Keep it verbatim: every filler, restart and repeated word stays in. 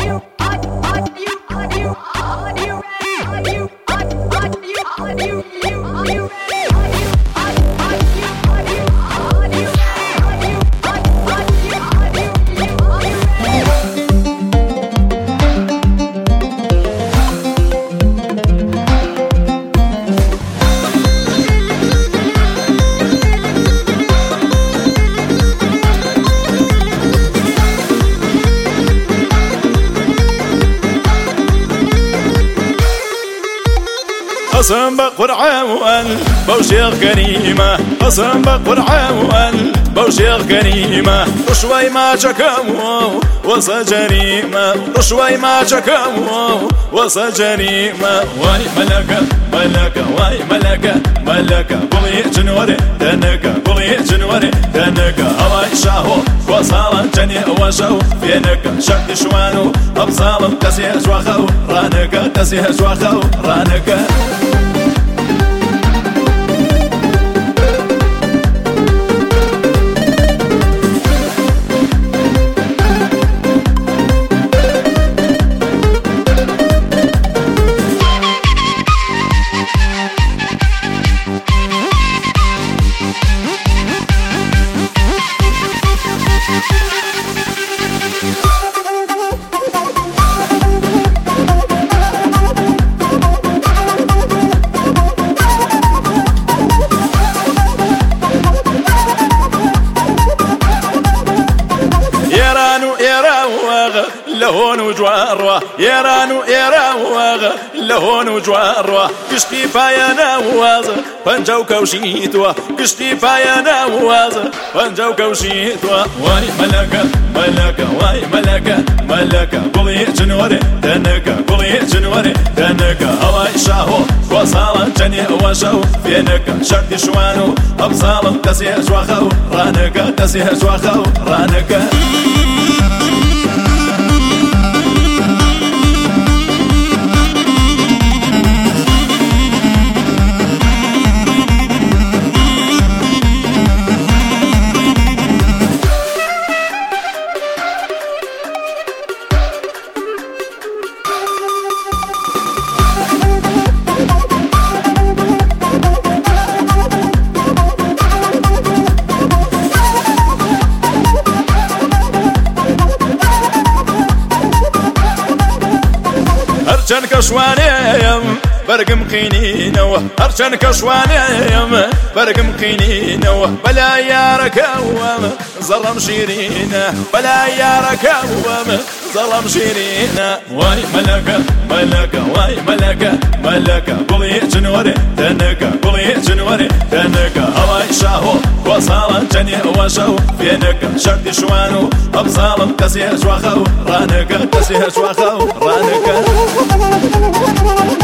قسم بقرعة وال بوشيغ كريمة قسم بقرعة وال بوشيغ كريمة رشوي ما جكمو وسجريمة رشوي ما جكمو وسجريمة واي ملكة ملكة واي ملكة ملكة بغي جنوري دنكة بغي جنوري دنكة هواي شاهو وصالا جني وشو فينك شد شوانو أبصال تسيح وخو رانك تسيح وخو رانك لهون وجوار يرانو يراوغ لهون وجوار كشتي فايا نواز فنجاو كوشيتوا كشتي فايا نواز فنجاو كوشيتوا واي ملكة ملكة واي ملكة ملكة بغي جنوري دنكة بغي جنوري دنكة هواي شاهو وصالا جني وشو فينك شردي شوانو أبصال تسيح وخو رانك تسيح وخو رانك هرشان كشوانيم برقم قينينو هرشان كشوانيم برقم قينينو بلا يا ركوم ظلم شيرينا بلا يا ركوم ظلم شيرينا واي ملكة ملكة واي ملكة ملكة بغي جنوري دنكة بغي جنوري دنكة هواي شاهو وصالا جني وشو فينك شردي شوانو أبصال تسيح وخو رانك تسيح وخو رانك